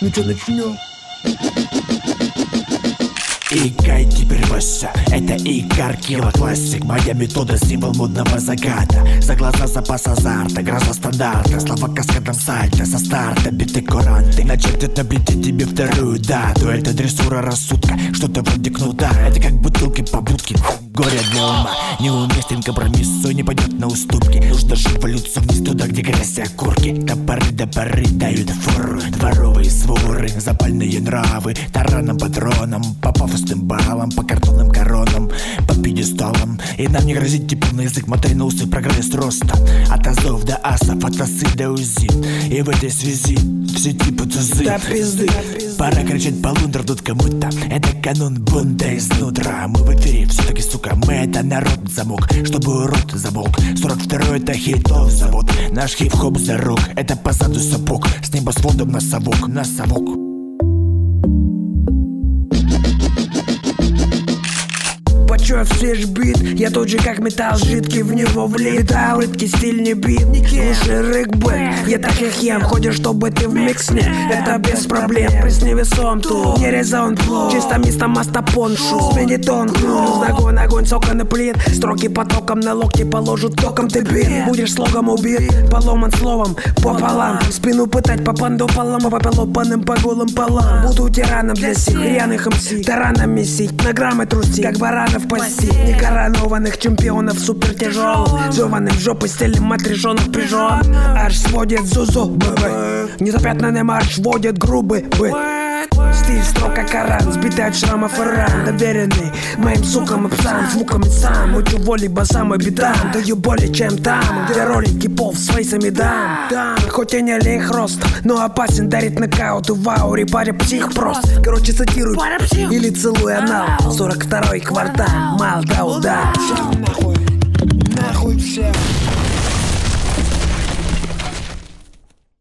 Ну чё, начнём? Икай теперь вася, это Икар Килла классик. Моя метода, символ модного загада. За глаза запас азарта, гроза стандарта. Слова каскадом сальто, со старта биты куранты. Начертят на плите тебе вторую дату. Это дрессура рассудка, что-то вроде кнута. Это как бутылки по будке, горе для ума. Неуместен компромиссу, не пойдет на уступки. Нужно жить валются вниз туда, где грязь и окурки. Топоры до поры дают фору. Дворовые своры, запальные нравы. Тараном, патроном, по пафосным баллам, по картонным коронам, по пьедесталам. И нам не грозит теплый язык, мотай на усы, прогресс роста. От азов до асов, от осы до узи. И в этой связи все типы тузы. Да пизды. Пора кричать полундра тут кому-то. Это канун бунта изнутра. Мы в эфире, все-таки, сука, мы это народ замок, чтобы урод замолк. 42-й это хитов завод. Наш хип-хоп за рок, это позаду сапог. С небосводом на совок, на совок. Почуя свеж бит, я тот же как металл жидкий, в него влетал. Прытки стиль не бит, лучше рык-бэк. Я так их ем, ходишь, чтобы ты в миксне. Это без проблем, приз невесом тут. Не резон, чисто место мастопон. Шу, смени тон, плюс ногой, огонь, соконы плит. Строки потоком на локти положат током ты бит. Будешь слогом убит, поломан словом пополам. Спину пытать по пандополам, а по полопанным по голым полам. Буду тираном для сих рьяных МС. Тараном месить, на граммы трусить, как баранов пасти. Некоронованных чемпионов супер тяжелых. Жеваным жопы стилем отрешенных пижон. Аж сводит зузу, б. Незапятнанный марш водит грубый, б. Стиль строг как Коран, сбитый от шрамов и ран. Доверенный моим сукам и псам, звуками сам. Учу воли басам и битам. Даю более чем там, где ролики пов с фейсами дам. Хоть и не лих рост, но опасен, дарит нокаут и в ауре. Паря псих прост, короче цитируй или целуй анал. 42-й квартал, Малдауда.